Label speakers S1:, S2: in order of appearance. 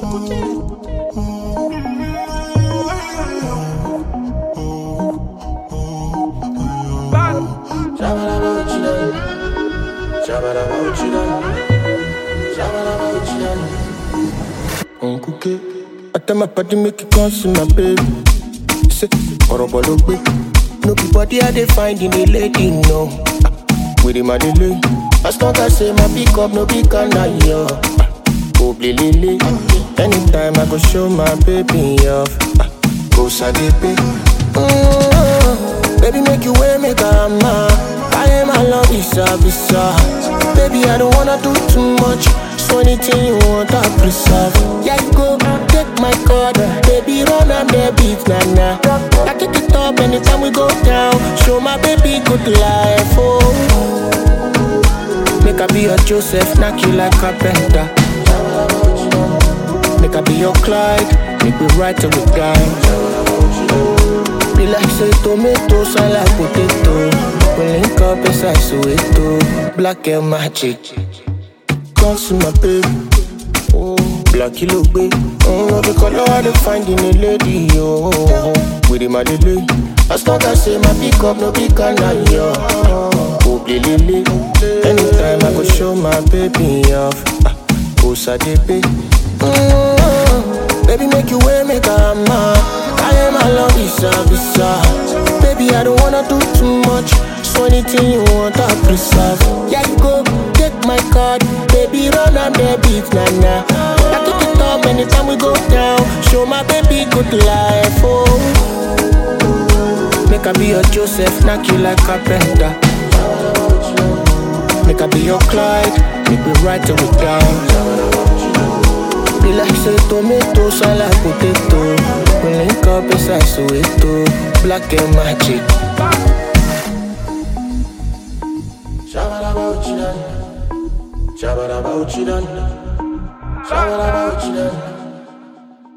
S1: I tell my party make it come see my baby. Say, horrible quick. No be body I dey find in a lady, no. With him I dey lay. As long as say my pick up, no big can I yo. Oh, lily. Anytime I go show my baby off. Go sadepe. Baby make you way, make a man. I am my love, visa. Baby I don't wanna do too much. So anything you want, I preserve. Yeah, you go, take my card. Baby, run on the beat, nah. I take it up anytime we go down. Show my baby good life, oh. Make I be your Joseph, knock you like carpenter. Make I be your Clyde, make we ride till we die. Be like say tomato, sound like potato. We link up inside Soweto. Black and magic. Come see my baby, oh, black kilo baby. Oh, the color I dey find in a lady, oh. With him I dey lay. As long as say my pick up, no big can I yo. Oh, lily. Anytime I go show my baby off. Go sadepe. Baby make you way, make a man. I am my love, visa. Baby I don't wanna do too much. So anything you want, I preserve. Yeah, you go, take my card. Baby, run on the beat, nah. I take it up anytime we go down. Show my baby good life, oh. Make I be your Joseph, knock you like carpenter. Make I be your Clyde, make we ride till we down. Be like say tomato, sound like potato. We link up inside Soweto. Black and magic. Shabba about you done.